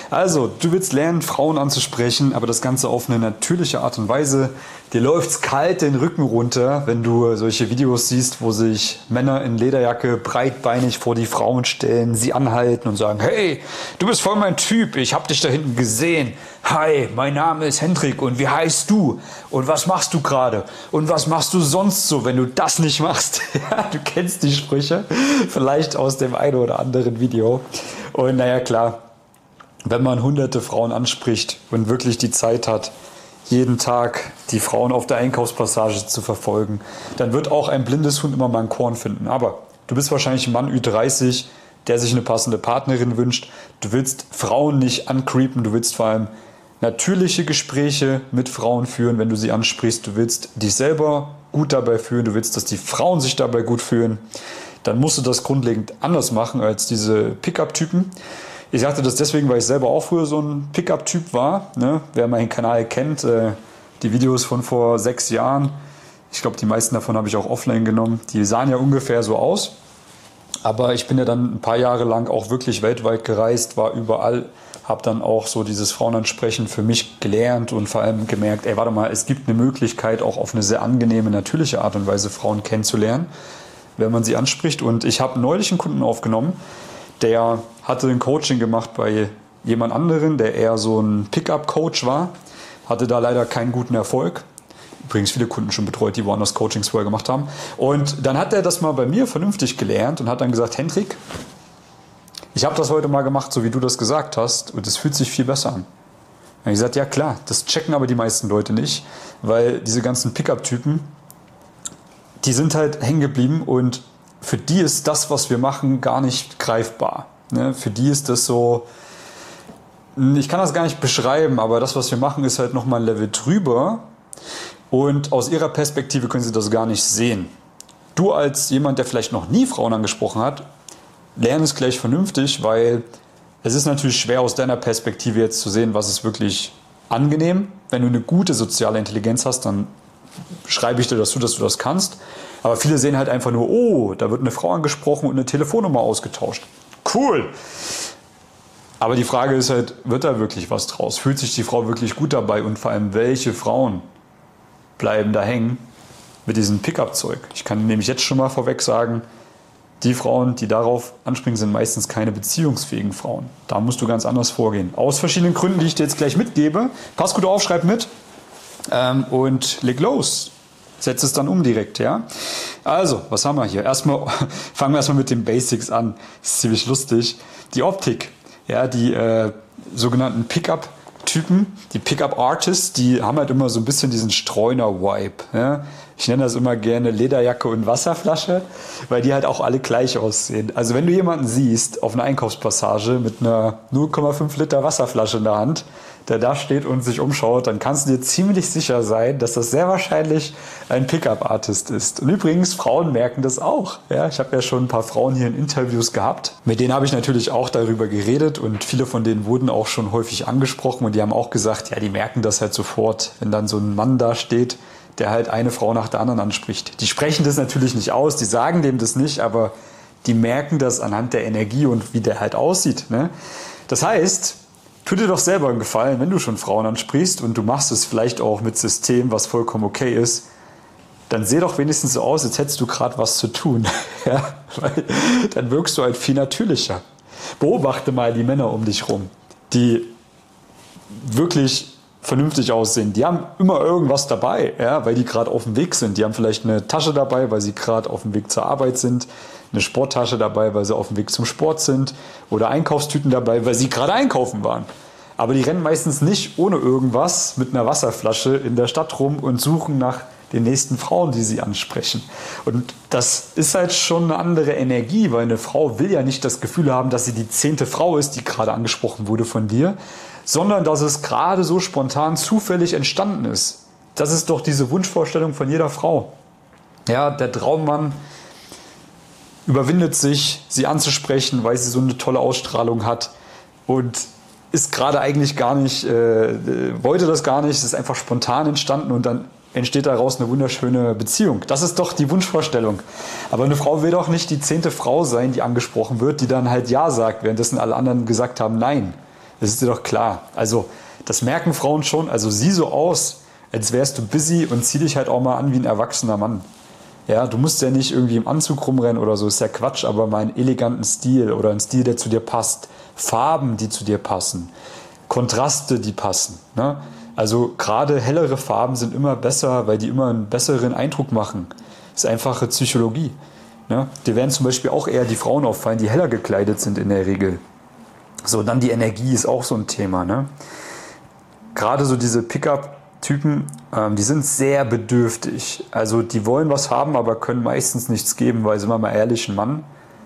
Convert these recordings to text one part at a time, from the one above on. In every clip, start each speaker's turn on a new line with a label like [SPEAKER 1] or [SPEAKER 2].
[SPEAKER 1] Also, du willst lernen, Frauen anzusprechen, aber das Ganze auf eine natürliche Art und Weise. Dir läuft's kalt den Rücken runter, wenn du solche Videos siehst, wo sich Männer in Lederjacke breitbeinig vor die Frauen stellen, sie anhalten und sagen, hey, du bist voll mein Typ, ich hab dich da hinten gesehen. Hi, mein Name ist Hendrik und wie heißt du? Und was machst du gerade? Und was machst du sonst so, wenn du das nicht machst? Ja, du kennst die Sprüche, vielleicht aus dem einen oder anderen Video. Und naja, klar. Wenn man hunderte Frauen anspricht und wirklich die Zeit hat, jeden Tag die Frauen auf der Einkaufspassage zu verfolgen, dann wird auch ein blindes Huhn immer mal ein Korn finden. Aber du bist wahrscheinlich ein Mann Ü30, der sich eine passende Partnerin wünscht. Du willst Frauen nicht ancreepen, du willst vor allem natürliche Gespräche mit Frauen führen, wenn du sie ansprichst. Du willst dich selber gut dabei fühlen, du willst, dass die Frauen sich dabei gut fühlen. Dann musst du das grundlegend anders machen als diese Pickup-Typen. Ich sagte das deswegen, weil ich selber auch früher so ein Pickup-Typ war. Ne? Wer meinen Kanal kennt, die Videos von vor 6 Jahren, ich glaube, die meisten davon habe ich auch offline genommen, die sahen ja ungefähr so aus. Aber ich bin ja dann ein paar Jahre lang auch wirklich weltweit gereist, war überall, habe dann auch so dieses Frauenansprechen für mich gelernt und vor allem gemerkt, ey, warte mal, es gibt eine Möglichkeit, auch auf eine sehr angenehme, natürliche Art und Weise Frauen kennenzulernen, wenn man sie anspricht. Und ich habe neulich einen Kunden aufgenommen, der hatte ein Coaching gemacht bei jemand anderen, der eher so ein Pickup-Coach war, hatte da leider keinen guten Erfolg. Übrigens viele Kunden schon betreut, die woanders Coachings vorher gemacht haben. Und dann hat er das mal bei mir vernünftig gelernt und hat dann gesagt, Hendrik, ich habe das heute mal gemacht, so wie du das gesagt hast, und es fühlt sich viel besser an. Dann habe ich gesagt, ja klar, das checken aber die meisten Leute nicht, weil diese ganzen Pickup-Typen, die sind halt hängen geblieben und für die ist das, was wir machen, gar nicht greifbar. Ne? Für die ist das so, ich kann das gar nicht beschreiben, aber das, was wir machen, ist halt nochmal ein Level drüber. Und aus ihrer Perspektive können sie das gar nicht sehen. Du als jemand, der vielleicht noch nie Frauen angesprochen hat, lerne es gleich vernünftig, weil es ist natürlich schwer aus deiner Perspektive jetzt zu sehen, was ist wirklich angenehm. Wenn du eine gute soziale Intelligenz hast, dann schreibe ich dir das zu, dass du das kannst. Aber viele sehen halt einfach nur, oh, da wird eine Frau angesprochen und eine Telefonnummer ausgetauscht. Cool! Aber die Frage ist halt, wird da wirklich was draus? Fühlt sich die Frau wirklich gut dabei? Und vor allem, welche Frauen bleiben da hängen mit diesem Pickup-Zeug? Ich kann nämlich jetzt schon mal vorweg sagen, die Frauen, die darauf anspringen, sind meistens keine beziehungsfähigen Frauen. Da musst du ganz anders vorgehen. Aus verschiedenen Gründen, die ich dir jetzt gleich mitgebe. Pass gut auf, schreib mit und leg los. Setz es dann um direkt, ja. Also, was haben wir hier? Fangen wir erstmal mit den Basics an. Das ist ziemlich lustig. Die Optik, ja, die sogenannten Pickup-Typen, die Pickup-Artists, die haben halt immer so ein bisschen diesen Streuner-Vibe. Ja? Ich nenne das immer gerne Lederjacke und Wasserflasche, weil die halt auch alle gleich aussehen. Also wenn du jemanden siehst auf einer Einkaufspassage mit einer 0,5 Liter Wasserflasche in der Hand, der da steht und sich umschaut, dann kannst du dir ziemlich sicher sein, dass das sehr wahrscheinlich ein Pickup-Artist ist. Und übrigens, Frauen merken das auch. Ja, ich habe ja schon ein paar Frauen hier in Interviews gehabt. Mit denen habe ich natürlich auch darüber geredet und viele von denen wurden auch schon häufig angesprochen und die haben auch gesagt, ja, die merken das halt sofort, wenn dann so ein Mann da steht, der halt eine Frau nach der anderen anspricht. Die sprechen das natürlich nicht aus, die sagen dem das nicht, aber die merken das anhand der Energie und wie der halt aussieht. Ne? Das heißt, tu dir doch selber einen Gefallen, wenn du schon Frauen ansprichst und du machst es vielleicht auch mit System, was vollkommen okay ist, dann seh doch wenigstens so aus, als hättest du gerade was zu tun. Ja? Weil dann wirkst du halt viel natürlicher. Beobachte mal die Männer um dich rum, die wirklich vernünftig aussehen. Die haben immer irgendwas dabei, ja, weil die gerade auf dem Weg sind. Die haben vielleicht eine Tasche dabei, weil sie gerade auf dem Weg zur Arbeit sind, eine Sporttasche dabei, weil sie auf dem Weg zum Sport sind oder Einkaufstüten dabei, weil sie gerade einkaufen waren. Aber die rennen meistens nicht ohne irgendwas mit einer Wasserflasche in der Stadt rum und suchen nach den nächsten Frauen, die sie ansprechen. Und das ist halt schon eine andere Energie, weil eine Frau will ja nicht das Gefühl haben, dass sie die 10. Frau ist, die gerade angesprochen wurde von dir, sondern dass es gerade so spontan zufällig entstanden ist. Das ist doch diese Wunschvorstellung von jeder Frau. Ja, der Traummann überwindet sich, sie anzusprechen, weil sie so eine tolle Ausstrahlung hat und ist gerade eigentlich gar nicht, wollte das gar nicht, es ist einfach spontan entstanden und dann entsteht daraus eine wunderschöne Beziehung. Das ist doch die Wunschvorstellung. Aber eine Frau will doch nicht die 10. Frau sein, die angesprochen wird, die dann halt Ja sagt, währenddessen alle anderen gesagt haben Nein. Das ist dir doch klar. Also das merken Frauen schon. Also sieh so aus, als wärst du busy und zieh dich halt auch mal an wie ein erwachsener Mann. Ja, du musst ja nicht irgendwie im Anzug rumrennen oder so, ist ja Quatsch, aber mal einen eleganten Stil oder einen Stil, der zu dir passt. Farben, die zu dir passen. Kontraste, die passen. Ne? Also gerade hellere Farben sind immer besser, weil die immer einen besseren Eindruck machen. Das ist einfache Psychologie. Ne? Dir werden zum Beispiel auch eher die Frauen auffallen, die heller gekleidet sind in der Regel. So, dann die Energie ist auch so ein Thema. Ne? Gerade so diese Pickup-Typen, die sind sehr bedürftig. Also die wollen was haben, aber können meistens nichts geben, weil, sind wir mal ehrlich, ein Mann,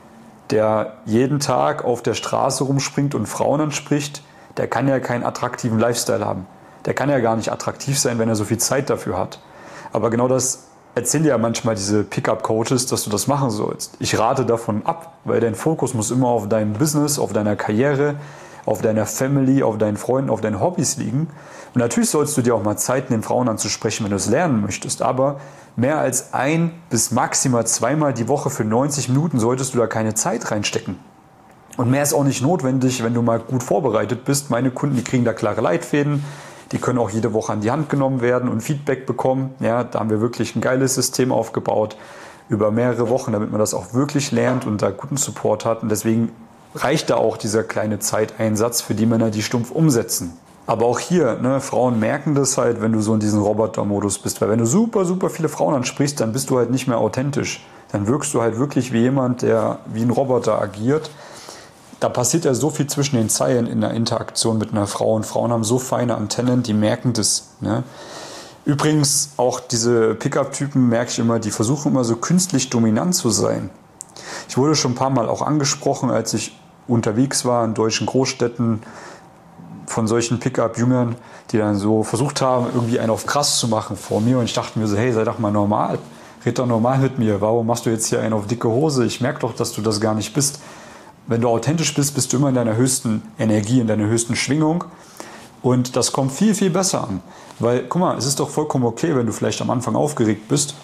[SPEAKER 1] der jeden Tag auf der Straße rumspringt und Frauen anspricht, der kann ja keinen attraktiven Lifestyle haben. Der kann ja gar nicht attraktiv sein, wenn er so viel Zeit dafür hat. Aber genau das erzählen dir ja manchmal diese Pickup-Coaches, dass du das machen sollst. Ich rate davon ab, weil dein Fokus muss immer auf deinem Business, auf deiner Karriere, auf deiner Family, auf deinen Freunden, auf deinen Hobbys liegen. Und natürlich sollst du dir auch mal Zeit nehmen, Frauen anzusprechen, wenn du es lernen möchtest. Aber mehr als 1 bis maximal 2-mal die Woche für 90 Minuten solltest du da keine Zeit reinstecken. Und mehr ist auch nicht notwendig, wenn du mal gut vorbereitet bist. Meine Kunden, die kriegen da klare Leitfäden. Die können auch jede Woche an die Hand genommen werden und Feedback bekommen. Ja, da haben wir wirklich ein geiles System aufgebaut über mehrere Wochen, damit man das auch wirklich lernt und da guten Support hat. Und deswegen reicht da auch dieser kleine Zeiteinsatz für die Männer, die stumpf umsetzen. Aber auch hier, ne, Frauen merken das halt, wenn du so in diesem Roboter-Modus bist. Weil wenn du super, super viele Frauen ansprichst, dann bist du halt nicht mehr authentisch. Dann wirkst du halt wirklich wie jemand, der wie ein Roboter agiert. Da passiert ja so viel zwischen den Zeilen in der Interaktion mit einer Frau. Und Frauen haben so feine Antennen, die merken das. Ne? Übrigens, auch diese Pickup-Typen merke ich immer, die versuchen immer so künstlich dominant zu sein. Ich wurde schon ein paar Mal auch angesprochen, als ich unterwegs war in deutschen Großstädten, von solchen Pickup-Jüngern, die dann so versucht haben, irgendwie einen auf krass zu machen vor mir. Und ich dachte mir so, hey, sei doch mal normal. Red doch normal mit mir. Warum machst du jetzt hier einen auf dicke Hose? Ich merke doch, dass du das gar nicht bist. Wenn du authentisch bist, bist du immer in deiner höchsten Energie, in deiner höchsten Schwingung. Und das kommt viel, viel besser an. Weil, guck mal, es ist doch vollkommen okay, wenn du vielleicht am Anfang aufgeregt bist,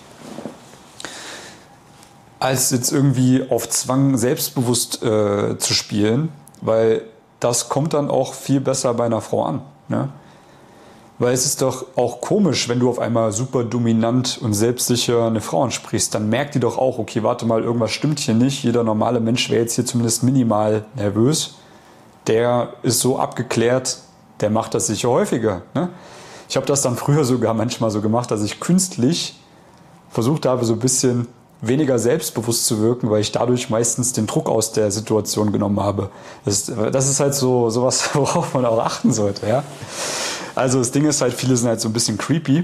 [SPEAKER 1] als jetzt irgendwie auf Zwang selbstbewusst zu spielen, weil das kommt dann auch viel besser bei einer Frau an. Ne? Weil es ist doch auch komisch, wenn du auf einmal super dominant und selbstsicher eine Frau ansprichst, dann merkt die doch auch, okay, warte mal, irgendwas stimmt hier nicht. Jeder normale Mensch wäre jetzt hier zumindest minimal nervös. Der ist so abgeklärt, der macht das sicher häufiger. Ne? Ich habe das dann früher sogar manchmal so gemacht, dass ich künstlich versucht habe, so ein bisschen weniger selbstbewusst zu wirken, weil ich dadurch meistens den Druck aus der Situation genommen habe. Das ist halt so was, worauf man auch achten sollte. Ja? Also das Ding ist halt, viele sind halt so ein bisschen creepy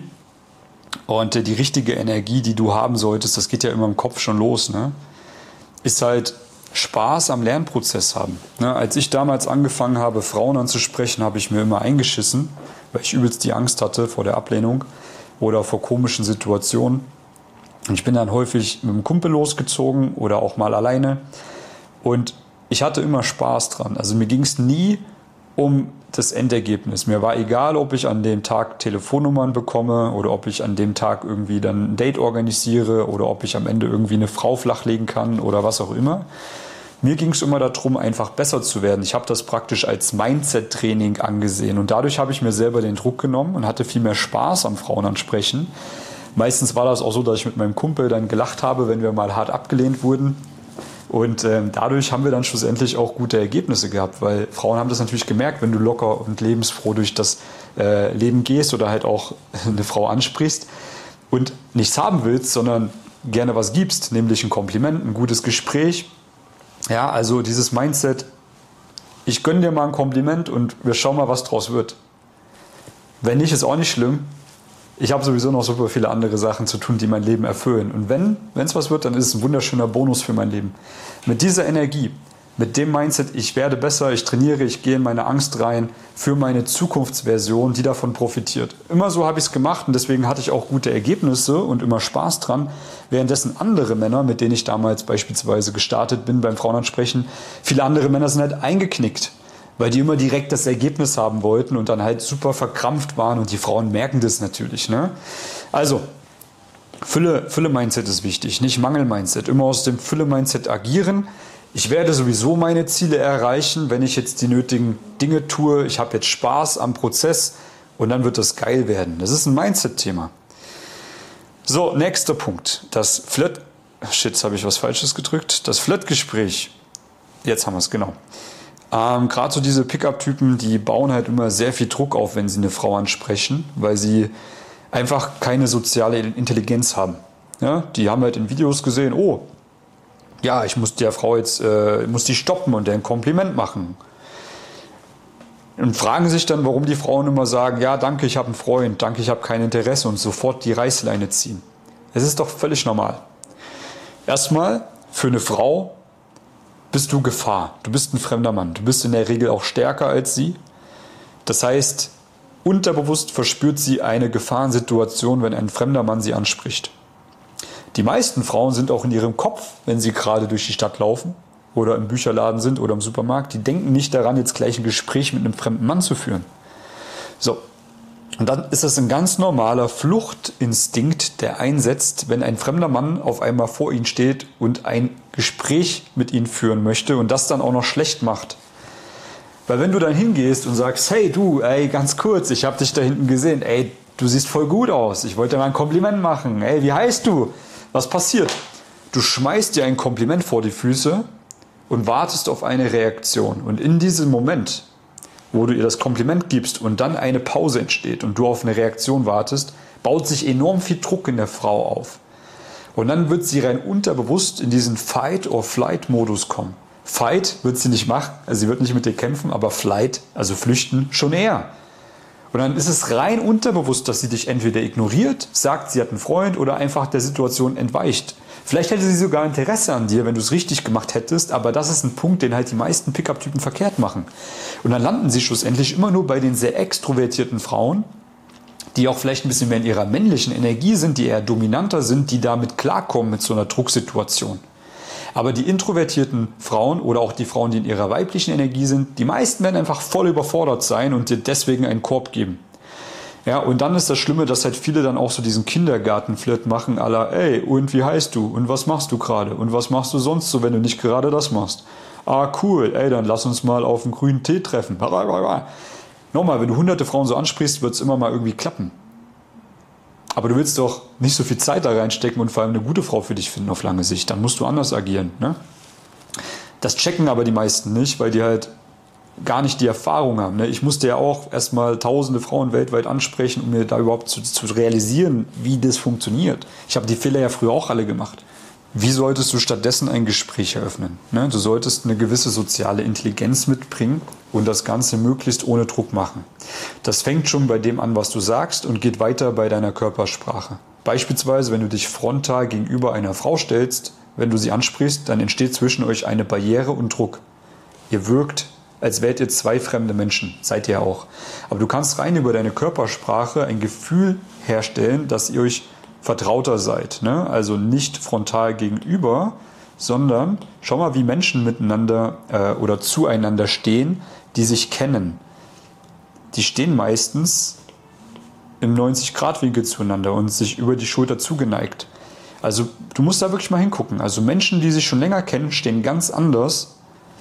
[SPEAKER 1] und die richtige Energie, die du haben solltest, das geht ja immer im Kopf schon los, ne? Ist halt Spaß am Lernprozess haben. Ne? Als ich damals angefangen habe, Frauen anzusprechen, habe ich mir immer eingeschissen, weil ich übelst die Angst hatte vor der Ablehnung oder vor komischen Situationen. Und ich bin dann häufig mit einem Kumpel losgezogen oder auch mal alleine. Und ich hatte immer Spaß dran. Also mir ging es nie um das Endergebnis. Mir war egal, ob ich an dem Tag Telefonnummern bekomme oder ob ich an dem Tag irgendwie dann ein Date organisiere oder ob ich am Ende irgendwie eine Frau flachlegen kann oder was auch immer. Mir ging es immer darum, einfach besser zu werden. Ich habe das praktisch als Mindset-Training angesehen. Und dadurch habe ich mir selber den Druck genommen und hatte viel mehr Spaß am Frauenansprechen. Meistens war das auch so, dass ich mit meinem Kumpel dann gelacht habe, wenn wir mal hart abgelehnt wurden. Und dadurch haben wir dann schlussendlich auch gute Ergebnisse gehabt, weil Frauen haben das natürlich gemerkt, wenn du locker und lebensfroh durch das Leben gehst oder halt auch eine Frau ansprichst und nichts haben willst, sondern gerne was gibst, nämlich ein Kompliment, ein gutes Gespräch. Ja, also dieses Mindset, ich gönne dir mal ein Kompliment und wir schauen mal, was draus wird. Wenn nicht, ist auch nicht schlimm. Ich habe sowieso noch super viele andere Sachen zu tun, die mein Leben erfüllen. Und wenn es was wird, dann ist es ein wunderschöner Bonus für mein Leben. Mit dieser Energie, mit dem Mindset, ich werde besser, ich trainiere, ich gehe in meine Angst rein für meine Zukunftsversion, die davon profitiert. Immer so habe ich es gemacht und deswegen hatte ich auch gute Ergebnisse und immer Spaß dran. Währenddessen andere Männer, mit denen ich damals beispielsweise gestartet bin beim Frauenansprechen, viele andere Männer sind halt eingeknickt. Weil die immer direkt das Ergebnis haben wollten und dann halt super verkrampft waren und die Frauen merken das natürlich. Ne? Also, Fülle-Mindset ist wichtig, nicht Mangel-Mindset. Immer aus dem Fülle-Mindset agieren, ich werde sowieso meine Ziele erreichen, wenn ich jetzt die nötigen Dinge tue. Ich habe jetzt Spaß am Prozess und dann wird das geil werden. Das ist ein Mindset-Thema. So, nächster Punkt. Das Shit, habe ich was Falsches gedrückt. Das Flirtgespräch. Jetzt haben wir es, genau. Gerade so diese Pickup-Typen, die bauen halt immer sehr viel Druck auf, wenn sie eine Frau ansprechen, weil sie einfach keine soziale Intelligenz haben. Ja, die haben halt in Videos gesehen, oh, ja, ich muss der Frau jetzt, muss die stoppen und der ein Kompliment machen. Und fragen sich dann, warum die Frauen immer sagen, ja, danke, ich habe einen Freund, danke, ich habe kein Interesse und sofort die Reißleine ziehen. Es ist doch völlig normal. Erstmal, für eine Frau bist du Gefahr. Du bist ein fremder Mann. Du bist in der Regel auch stärker als sie. Das heißt, unterbewusst verspürt sie eine Gefahrensituation, wenn ein fremder Mann sie anspricht. Die meisten Frauen sind auch in ihrem Kopf, wenn sie gerade durch die Stadt laufen oder im Bücherladen sind oder im Supermarkt. Die denken nicht daran, jetzt gleich ein Gespräch mit einem fremden Mann zu führen. So. Und dann ist das ein ganz normaler Fluchtinstinkt, der einsetzt, wenn ein fremder Mann auf einmal vor ihnen steht und ein Gespräch mit ihnen führen möchte und das dann auch noch schlecht macht. Weil wenn du dann hingehst und sagst, hey du, ey, ganz kurz, ich habe dich da hinten gesehen, ey, du siehst voll gut aus, ich wollte dir mal ein Kompliment machen, ey, wie heißt du? Was passiert? Du schmeißt dir ein Kompliment vor die Füße und wartest auf eine Reaktion. Und in diesem Moment, wo du ihr das Kompliment gibst und dann eine Pause entsteht und du auf eine Reaktion wartest, baut sich enorm viel Druck in der Frau auf. Und dann wird sie rein unterbewusst in diesen Fight-or-Flight-Modus kommen. Fight wird sie nicht machen, also sie wird nicht mit dir kämpfen, aber Flight, also flüchten, schon eher. Und dann ist es rein unterbewusst, dass sie dich entweder ignoriert, sagt, sie hat einen Freund oder einfach der Situation entweicht. Vielleicht hätte sie sogar Interesse an dir, wenn du es richtig gemacht hättest, aber das ist ein Punkt, den halt die meisten Pickup-Typen verkehrt machen. Und dann landen sie schlussendlich immer nur bei den sehr extrovertierten Frauen, die auch vielleicht ein bisschen mehr in ihrer männlichen Energie sind, die eher dominanter sind, die damit klarkommen mit so einer Drucksituation. Aber die introvertierten Frauen oder auch die Frauen, die in ihrer weiblichen Energie sind, die meisten werden einfach voll überfordert sein und dir deswegen einen Korb geben. Ja, und dann ist das Schlimme, dass halt viele dann auch so diesen Kindergartenflirt machen, à la, ey, und wie heißt du? Und was machst du gerade? Und was machst du sonst so, wenn du nicht gerade das machst? Ah, cool, ey, dann lass uns mal auf einen grünen Tee treffen. Nochmal, wenn du hunderte Frauen so ansprichst, wird es immer mal irgendwie klappen. Aber du willst doch nicht so viel Zeit da reinstecken und vor allem eine gute Frau für dich finden auf lange Sicht. Dann musst du anders agieren. Ne? Das checken aber die meisten nicht, weil die halt gar nicht die Erfahrung haben. Ne? Ich musste ja auch erstmal tausende Frauen weltweit ansprechen, um mir da überhaupt zu realisieren, wie das funktioniert. Ich habe die Fehler ja früher auch alle gemacht. Wie solltest du stattdessen ein Gespräch eröffnen? Ne? Du solltest eine gewisse soziale Intelligenz mitbringen und das Ganze möglichst ohne Druck machen. Das fängt schon bei dem an, was du sagst und geht weiter bei deiner Körpersprache. Beispielsweise, wenn du dich frontal gegenüber einer Frau stellst, wenn du sie ansprichst, dann entsteht zwischen euch eine Barriere und Druck. Ihr wirkt, als wärt ihr zwei fremde Menschen. Seid ihr auch. Aber du kannst rein über deine Körpersprache ein Gefühl herstellen, dass ihr euch vertrauter seid. Ne? Also nicht frontal gegenüber, sondern schau mal, wie Menschen miteinander oder zueinander stehen, die sich kennen. Die stehen meistens im 90-Grad-Winkel zueinander und sich über die Schulter zugeneigt. Also du musst da wirklich mal hingucken. Also Menschen, die sich schon länger kennen, stehen ganz anders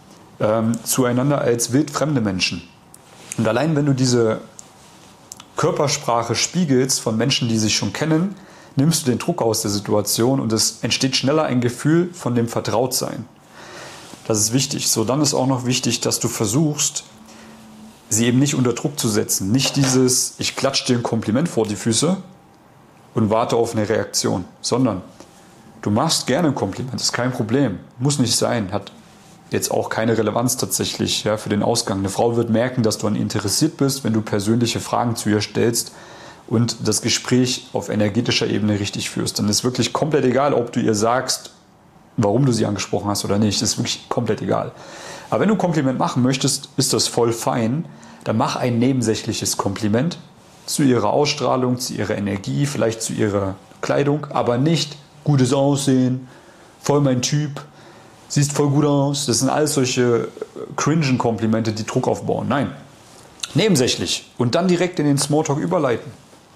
[SPEAKER 1] zueinander als wildfremde Menschen. Und allein wenn du diese Körpersprache spiegelst von Menschen, die sich schon kennen, nimmst du den Druck aus der Situation und es entsteht schneller ein Gefühl von dem Vertrautsein. Das ist wichtig. So, dann ist auch noch wichtig, dass du versuchst, sie eben nicht unter Druck zu setzen. Nicht dieses, ich klatsche dir ein Kompliment vor die Füße und warte auf eine Reaktion, sondern du machst gerne ein Kompliment, das ist kein Problem. Muss nicht sein, hat jetzt auch keine Relevanz tatsächlich für den Ausgang. Eine Frau wird merken, dass du an ihr interessiert bist, wenn du persönliche Fragen zu ihr stellst und das Gespräch auf energetischer Ebene richtig führst. Dann ist wirklich komplett egal, ob du ihr sagst, warum du sie angesprochen hast oder nicht. Das ist wirklich komplett egal. Aber wenn du ein Kompliment machen möchtest, ist das voll fein. Dann mach ein nebensächliches Kompliment zu ihrer Ausstrahlung, zu ihrer Energie, vielleicht zu ihrer Kleidung, aber nicht gutes Aussehen, voll mein Typ, siehst voll gut aus. Das sind alles solche cringen Komplimente, die Druck aufbauen. Nein, nebensächlich und dann direkt in den Smalltalk überleiten.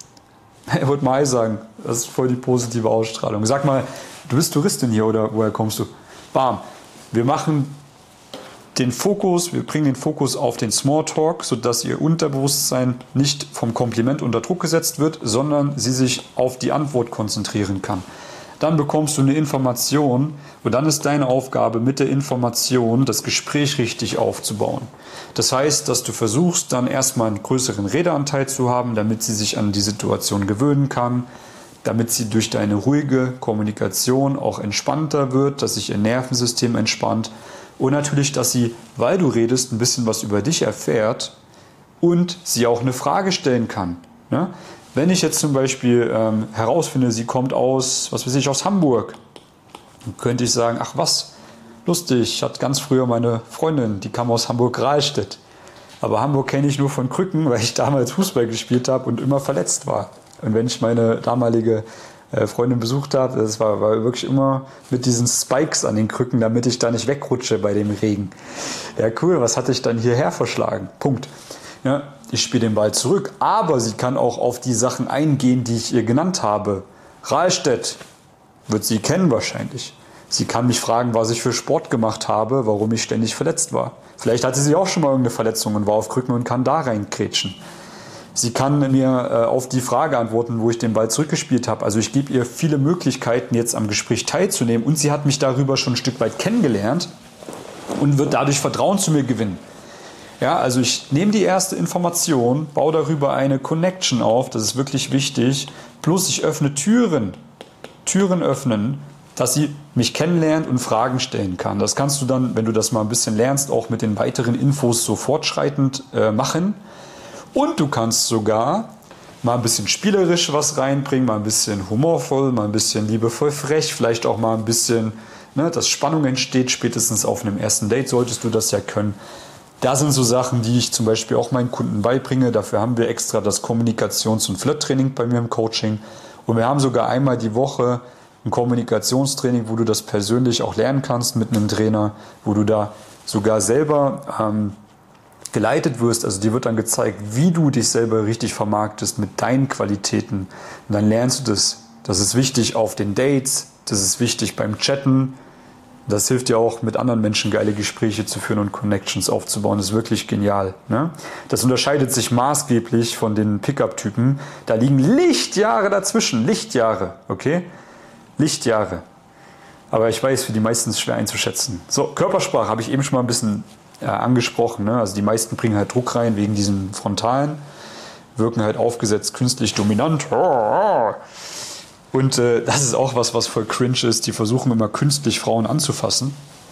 [SPEAKER 1] Er wollte mal sagen, das ist voll die positive Ausstrahlung. Sag mal, du bist Touristin hier oder woher kommst du? Bam. Wir machen wir bringen den Fokus auf den Smalltalk, sodass Ihr Unterbewusstsein nicht vom Kompliment unter Druck gesetzt wird, sondern sie sich auf die Antwort konzentrieren kann. Dann bekommst du eine Information und dann ist deine Aufgabe, mit der Information das Gespräch richtig aufzubauen. Das heißt, dass du versuchst, dann erstmal einen größeren Redeanteil zu haben, damit sie sich an die Situation gewöhnen kann, damit sie durch deine ruhige Kommunikation auch entspannter wird, dass sich ihr Nervensystem entspannt und natürlich, dass sie, weil du redest, ein bisschen was über dich erfährt und sie auch eine Frage stellen kann. Ne? Wenn ich jetzt zum Beispiel herausfinde, sie kommt aus, was weiß ich, aus Hamburg, dann könnte ich sagen, ach was, lustig, ich hatte ganz früher meine Freundin, die kam aus Hamburg-Rahlstedt. Aber Hamburg kenne ich nur von Krücken, weil ich damals Fußball gespielt habe und immer verletzt war. Und wenn ich meine damalige Freundin besucht habe, das war wirklich immer mit diesen Spikes an den Krücken, damit ich da nicht wegrutsche bei dem Regen. Ja cool, was hatte ich dann hierher verschlagen? Punkt. Ja, ich spiele den Ball zurück, aber sie kann auch auf die Sachen eingehen, die ich ihr genannt habe. Rahlstedt wird sie kennen wahrscheinlich. Sie kann mich fragen, was ich für Sport gemacht habe, warum ich ständig verletzt war. Vielleicht hatte sie auch schon mal irgendeine Verletzung und war auf Krücken und kann da reinkrätschen. Sie kann mir auf die Frage antworten, wo ich den Ball zurückgespielt habe. Also ich gebe ihr viele Möglichkeiten, jetzt am Gespräch teilzunehmen. Und sie hat mich darüber schon ein Stück weit kennengelernt und wird dadurch Vertrauen zu mir gewinnen. Ja, also ich nehme die erste Information, baue darüber eine Connection auf, das ist wirklich wichtig. Plus ich öffne Türen öffnen, dass sie mich kennenlernt und Fragen stellen kann. Das kannst du dann, wenn du das mal ein bisschen lernst, auch mit den weiteren Infos so fortschreitend machen. Und du kannst sogar mal ein bisschen spielerisch was reinbringen, mal ein bisschen humorvoll, mal ein bisschen liebevoll frech, vielleicht auch mal ein bisschen, ne, dass Spannung entsteht, spätestens auf einem ersten Date solltest du das ja können. Das sind so Sachen, die ich zum Beispiel auch meinen Kunden beibringe. Dafür haben wir extra das Kommunikations- und Flirt-Training bei mir im Coaching. Und wir haben sogar einmal die Woche ein Kommunikationstraining, wo du das persönlich auch lernen kannst mit einem Trainer, wo du da sogar selber geleitet wirst, also dir wird dann gezeigt, wie du dich selber richtig vermarktest mit deinen Qualitäten. Und dann lernst du das. Das ist wichtig auf den Dates, das ist wichtig beim Chatten. Das hilft dir auch, mit anderen Menschen geile Gespräche zu führen und Connections aufzubauen. Das ist wirklich genial. Ne? Das unterscheidet sich maßgeblich von den Pickup-Typen. Da liegen Lichtjahre dazwischen. Lichtjahre, okay? Lichtjahre. Aber ich weiß, für die meisten ist es schwer einzuschätzen. So, Körpersprache habe ich eben schon mal ein bisschen angesprochen. Ne? Also die meisten bringen halt Druck rein wegen diesen Frontalen, wirken halt aufgesetzt, künstlich dominant. Und das ist auch was voll cringe ist. Die versuchen immer künstlich Frauen anzufassen.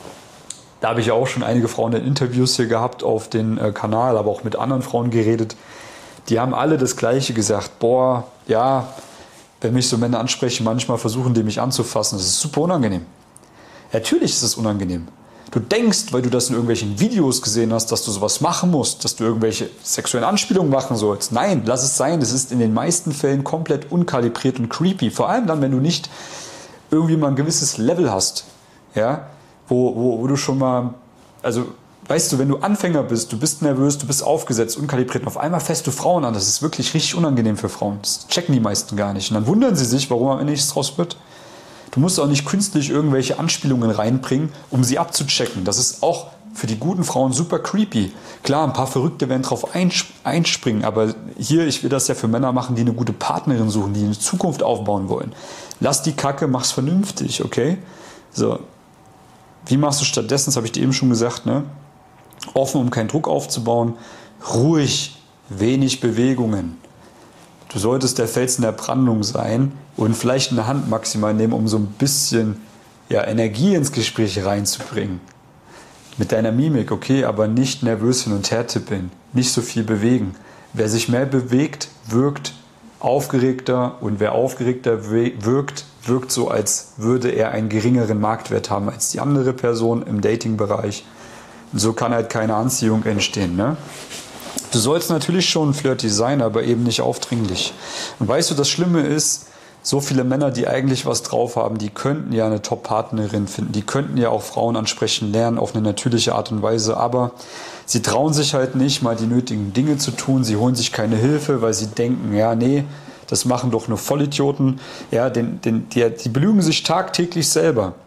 [SPEAKER 1] Da habe ich ja auch schon einige Frauen in Interviews hier gehabt auf den Kanal, aber auch mit anderen Frauen geredet. Die haben alle das Gleiche gesagt. Boah, ja, wenn mich so Männer ansprechen, manchmal versuchen die mich anzufassen. Das ist super unangenehm. Natürlich ist es unangenehm. Du denkst, weil du das in irgendwelchen Videos gesehen hast, dass du sowas machen musst, dass du irgendwelche sexuellen Anspielungen machen sollst. Nein, lass es sein. Das ist in den meisten Fällen komplett unkalibriert und creepy. Vor allem dann, wenn du nicht irgendwie mal ein gewisses Level hast, ja, wo du schon mal, also weißt du, wenn du Anfänger bist, du bist nervös, du bist aufgesetzt, unkalibriert und auf einmal fässt du Frauen an. Das ist wirklich richtig unangenehm für Frauen. Das checken die meisten gar nicht. Und dann wundern sie sich, warum am Ende nichts draus wird. Du musst auch nicht künstlich irgendwelche Anspielungen reinbringen, um sie abzuchecken. Das ist auch für die guten Frauen super creepy. Klar, ein paar Verrückte werden drauf einspringen, aber hier, ich will das ja für Männer machen, die eine gute Partnerin suchen, die eine Zukunft aufbauen wollen. Lass die Kacke, mach's vernünftig, okay? So. Wie machst du stattdessen, das habe ich dir eben schon gesagt, ne? Offen, um keinen Druck aufzubauen. Ruhig, wenig Bewegungen. Du solltest der Fels in der Brandung sein und vielleicht eine Hand maximal nehmen, um so ein bisschen Energie ins Gespräch reinzubringen. Mit deiner Mimik, okay, aber nicht nervös hin und her tippeln. Nicht so viel bewegen. Wer sich mehr bewegt, wirkt aufgeregter und wer aufgeregter wirkt, wirkt so, als würde er einen geringeren Marktwert haben als die andere Person im Dating-Bereich. Und so kann halt keine Anziehung entstehen, ne? Du sollst natürlich schon flirty sein, aber eben nicht aufdringlich. Und weißt du, das Schlimme ist, so viele Männer, die eigentlich was drauf haben, die könnten ja eine Top-Partnerin finden, die könnten ja auch Frauen ansprechen lernen auf eine natürliche Art und Weise, aber sie trauen sich halt nicht, mal die nötigen Dinge zu tun, sie holen sich keine Hilfe, weil sie denken, ja, nee, das machen doch nur Vollidioten, ja, die belügen sich tagtäglich selber.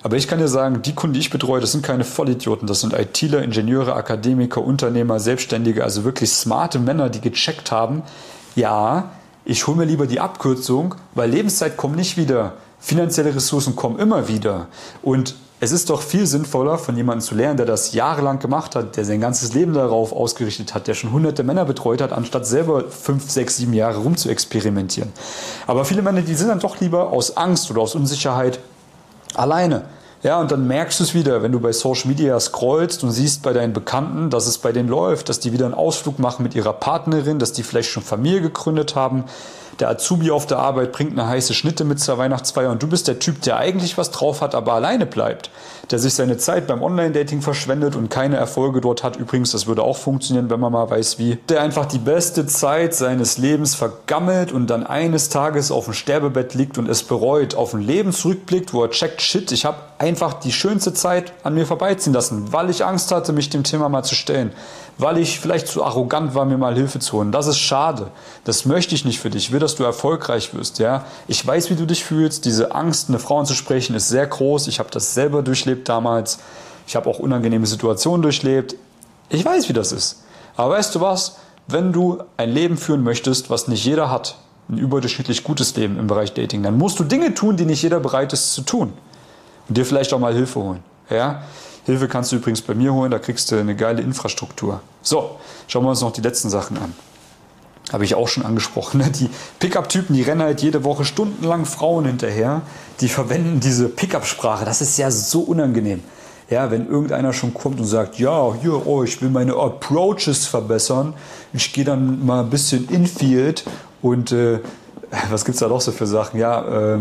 [SPEAKER 1] Aber ich kann dir sagen, die Kunden, die ich betreue, das sind keine Vollidioten. Das sind ITler, Ingenieure, Akademiker, Unternehmer, Selbstständige, also wirklich smarte Männer, die gecheckt haben, ja, ich hole mir lieber die Abkürzung, weil Lebenszeit kommt nicht wieder. Finanzielle Ressourcen kommen immer wieder. Und es ist doch viel sinnvoller, von jemandem zu lernen, der das jahrelang gemacht hat, der sein ganzes Leben darauf ausgerichtet hat, der schon hunderte Männer betreut hat, anstatt selber 5, 6, 7 Jahre rum zu experimentieren. Aber viele Männer, die sind dann doch lieber aus Angst oder aus Unsicherheit alleine. Ja, und dann merkst du es wieder, wenn du bei Social Media scrollst und siehst bei deinen Bekannten, dass es bei denen läuft, dass die wieder einen Ausflug machen mit ihrer Partnerin, dass die vielleicht schon Familie gegründet haben. Der Azubi auf der Arbeit bringt eine heiße Schnitte mit zur Weihnachtsfeier und du bist der Typ, der eigentlich was drauf hat, aber alleine bleibt. Der sich seine Zeit beim Online-Dating verschwendet und keine Erfolge dort hat. Übrigens, das würde auch funktionieren, wenn man mal weiß wie. Der einfach die beste Zeit seines Lebens vergammelt und dann eines Tages auf dem Sterbebett liegt und es bereut, auf ein Leben zurückblickt, wo er checkt, shit, ich habe einfach die schönste Zeit an mir vorbeiziehen lassen, weil ich Angst hatte, mich dem Thema mal zu stellen. Weil ich vielleicht zu arrogant war, mir mal Hilfe zu holen. Das ist schade. Das möchte ich nicht für dich. Ich will, dass du erfolgreich wirst. Ja? Ich weiß, wie du dich fühlst. Diese Angst, eine Frau anzusprechen, ist sehr groß. Ich habe das selber durchlebt damals. Ich habe auch unangenehme Situationen durchlebt. Ich weiß, wie das ist. Aber weißt du was? Wenn du ein Leben führen möchtest, was nicht jeder hat, ein überdurchschnittlich gutes Leben im Bereich Dating, dann musst du Dinge tun, die nicht jeder bereit ist zu tun. Und dir vielleicht auch mal Hilfe holen. Ja? Hilfe kannst du übrigens bei mir holen, da kriegst du eine geile Infrastruktur. So, schauen wir uns noch die letzten Sachen an. Habe ich auch schon angesprochen. Ne? Die Pickup-Typen, die rennen halt jede Woche stundenlang Frauen hinterher. Die verwenden diese Pickup-Sprache. Das ist ja so unangenehm. Ja, wenn irgendeiner schon kommt und sagt, ja, hier, oh, ich will meine Approaches verbessern. Ich gehe dann mal ein bisschen infield und was gibt's da noch so für Sachen? Ja,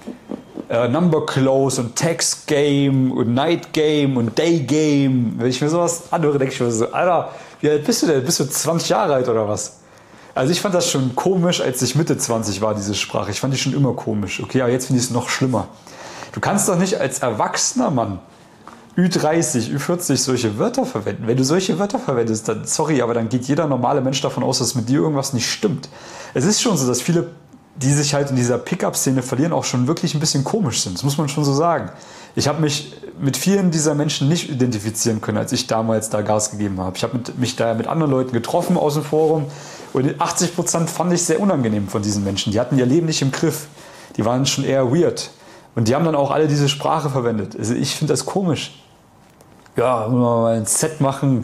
[SPEAKER 1] Number Close und Text Game und Night Game und Day Game. Wenn ich mir sowas anhöre, denke ich mir so, Alter, wie alt bist du denn? Bist du 20 Jahre alt oder was? Also ich fand das schon komisch, als ich Mitte 20 war, diese Sprache. Ich fand die schon immer komisch. Okay, aber jetzt finde ich es noch schlimmer. Du kannst doch nicht als erwachsener Mann Ü30, Ü40 solche Wörter verwenden. Wenn du solche Wörter verwendest, dann, sorry, aber dann geht jeder normale Mensch davon aus, dass mit dir irgendwas nicht stimmt. Es ist schon so, dass viele, die sich halt in dieser Pickup-Szene verlieren, auch schon wirklich ein bisschen komisch sind. Das muss man schon so sagen. Ich habe mich mit vielen dieser Menschen nicht identifizieren können, als ich damals da Gas gegeben habe. Ich habe mich da mit anderen Leuten getroffen aus dem Forum und 80% fand ich sehr unangenehm von diesen Menschen. Die hatten ihr Leben nicht im Griff. Die waren schon eher weird. Und die haben dann auch alle diese Sprache verwendet. Also ich finde das komisch. Ja, wollen wir mal ein Set machen.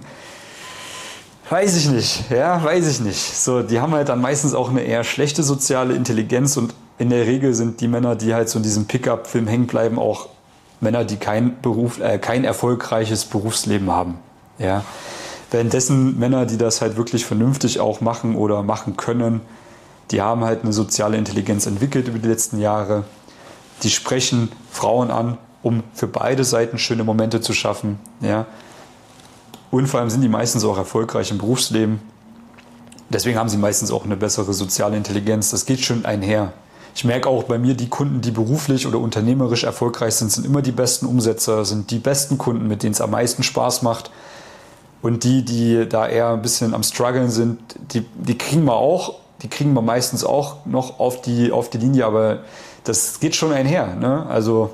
[SPEAKER 1] Weiß ich nicht, ja, weiß ich nicht. So, die haben halt dann meistens auch eine eher schlechte soziale Intelligenz und in der Regel sind die Männer, die halt so in diesem Pickup-Film hängen bleiben, auch Männer, die kein erfolgreiches Berufsleben haben. Ja. Währenddessen Männer, die das halt wirklich vernünftig auch machen oder machen können, die haben halt eine soziale Intelligenz entwickelt über die letzten Jahre. Die sprechen Frauen an, um für beide Seiten schöne Momente zu schaffen. Ja. Und vor allem sind die meistens auch erfolgreich im Berufsleben. Deswegen haben sie meistens auch eine bessere soziale Intelligenz. Das geht schon einher. Ich merke auch bei mir, die Kunden, die beruflich oder unternehmerisch erfolgreich sind, sind immer die besten Umsetzer, sind die besten Kunden, mit denen es am meisten Spaß macht. Und die da eher ein bisschen am Struggeln sind, die kriegen wir meistens auch noch auf die Linie, aber das geht schon einher. Ne? Also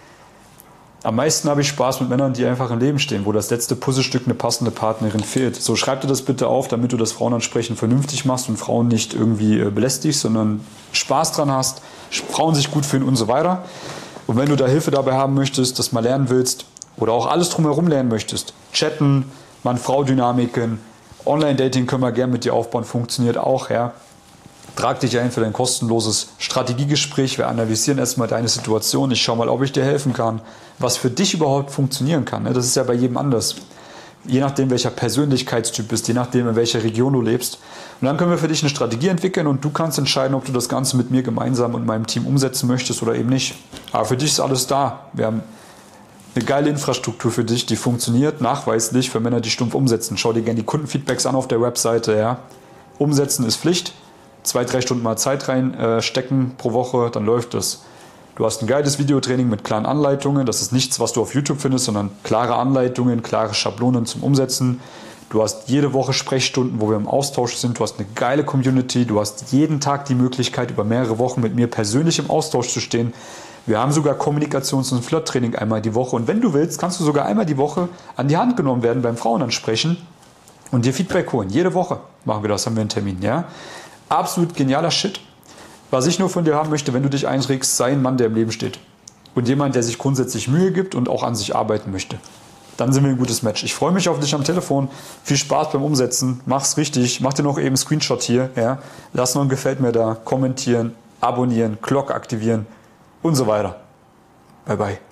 [SPEAKER 1] am meisten habe ich Spaß mit Männern, die einfach im Leben stehen, wo das letzte Puzzlestück eine passende Partnerin fehlt. So, schreib dir das bitte auf, damit du das Frauenansprechen vernünftig machst und Frauen nicht irgendwie belästigst, sondern Spaß dran hast, Frauen sich gut fühlen und so weiter. Und wenn du da Hilfe dabei haben möchtest, das mal lernen willst oder auch alles drumherum lernen möchtest, chatten, Mann-Frau-Dynamiken, Online-Dating können wir gerne mit dir aufbauen, funktioniert auch, ja. Trag dich ein für dein kostenloses Strategiegespräch. Wir analysieren erstmal deine Situation. Ich schaue mal, ob ich dir helfen kann, was für dich überhaupt funktionieren kann. Das ist ja bei jedem anders. Je nachdem, welcher Persönlichkeitstyp bist, je nachdem, in welcher Region du lebst. Und dann können wir für dich eine Strategie entwickeln und du kannst entscheiden, ob du das Ganze mit mir gemeinsam und meinem Team umsetzen möchtest oder eben nicht. Aber für dich ist alles da. Wir haben eine geile Infrastruktur für dich, die funktioniert nachweislich für Männer, die stumpf umsetzen. Schau dir gerne die Kundenfeedbacks an auf der Webseite. Ja. Umsetzen ist Pflicht. 2-3 Stunden mal Zeit reinstecken pro Woche, dann läuft das. Du hast ein geiles Videotraining mit klaren Anleitungen. Das ist nichts, was du auf YouTube findest, sondern klare Anleitungen, klare Schablonen zum Umsetzen. Du hast jede Woche Sprechstunden, wo wir im Austausch sind. Du hast eine geile Community. Du hast jeden Tag die Möglichkeit, über mehrere Wochen mit mir persönlich im Austausch zu stehen. Wir haben sogar Kommunikations- und Flirt-Training einmal die Woche. Und wenn du willst, kannst du sogar einmal die Woche an die Hand genommen werden beim Frauenansprechen und dir Feedback holen. Jede Woche machen wir das, haben wir einen Termin. Ja? Absolut genialer Shit. Was ich nur von dir haben möchte, wenn du dich einträgst, sei ein Mann, der im Leben steht. Und jemand, der sich grundsätzlich Mühe gibt und auch an sich arbeiten möchte. Dann sind wir ein gutes Match. Ich freue mich auf dich am Telefon. Viel Spaß beim Umsetzen. Mach's richtig. Mach dir noch eben einen Screenshot hier. Ja? Lass noch ein Gefällt mir da. Kommentieren, abonnieren, Glocke aktivieren und so weiter. Bye bye.